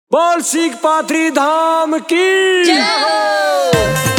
बोल सीख पात्री धाम की जय हो।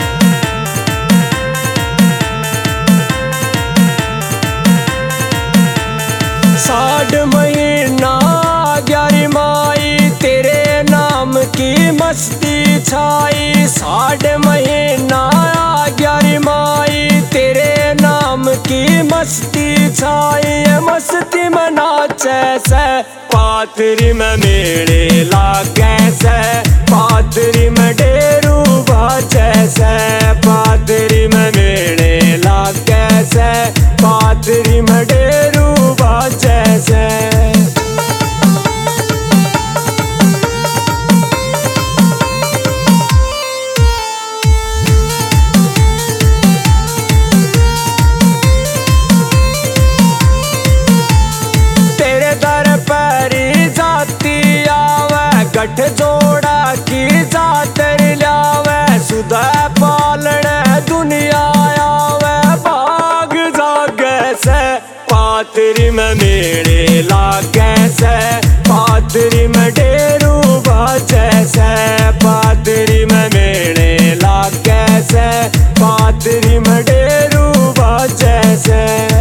साढ़ महीना 11 माई तेरे नाम की मस्ती छाई। साढ़ महीना 11 माई तेरे नाम की मस्ती छाई। मस्ती में नाचे से पाथरी में मेले लागे से, पाथरी में डेरू बाजे से, पाथरी में मेले लागे से, पाथरी में डेरू बाजे से। गठ जोड़ा की जातर लावे, सुधा पालन दुनिया आवे। भाग जागे से पाथरी में मेले लागे से, पाथरी में डेरू बाजे से, पाथरी में मेले लागे से, पाथरी में डेरू बाजे से।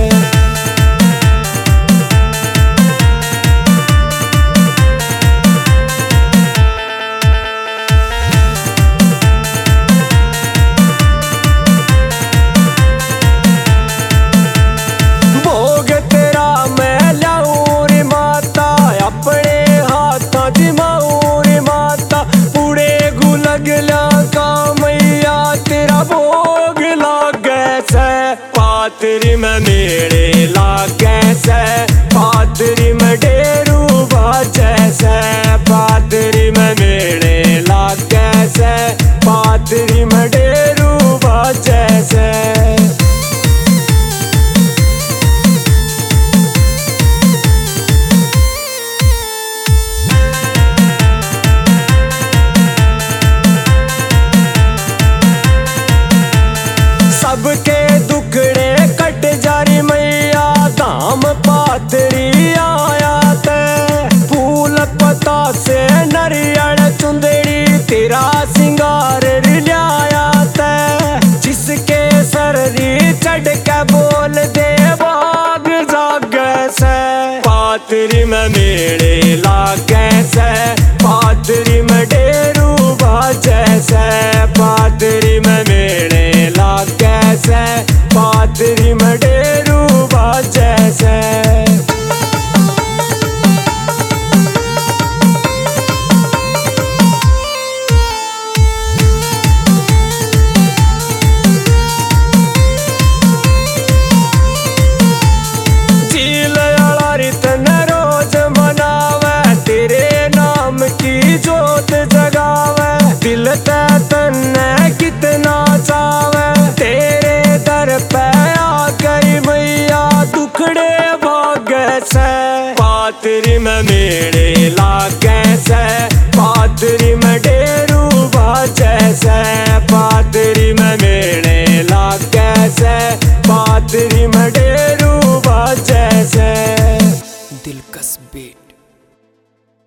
पाथरी में मेले लागे से, पाथरी में डेरू बाजे से, पाथरी में मेले लागे से, पाथरी में डेरू बाजे से। सबके दुखड़े कट जारी मैया धाम पाथरी आया ते। फूल पता से नरियल चुंदड़ी तेरा सिंगार लिया ते। जिसके सररी चढ़ के बोल दे भाग जागे से, पाथरी में मेले लागे से, पाथरी में डेरू बाजे से, पाथरी में मेले लागे से, पाथरी में डेरू बाजे से। झील वाला रितन रोज मनावे, तेरे नाम की जोत जगावे। दिल ते तन्ने कितना चावे, तेरे दर पे आकर मैया दुखड़े भागे से। पाथरी में मेले लागे से, पाथरी में डेरू बाजे से,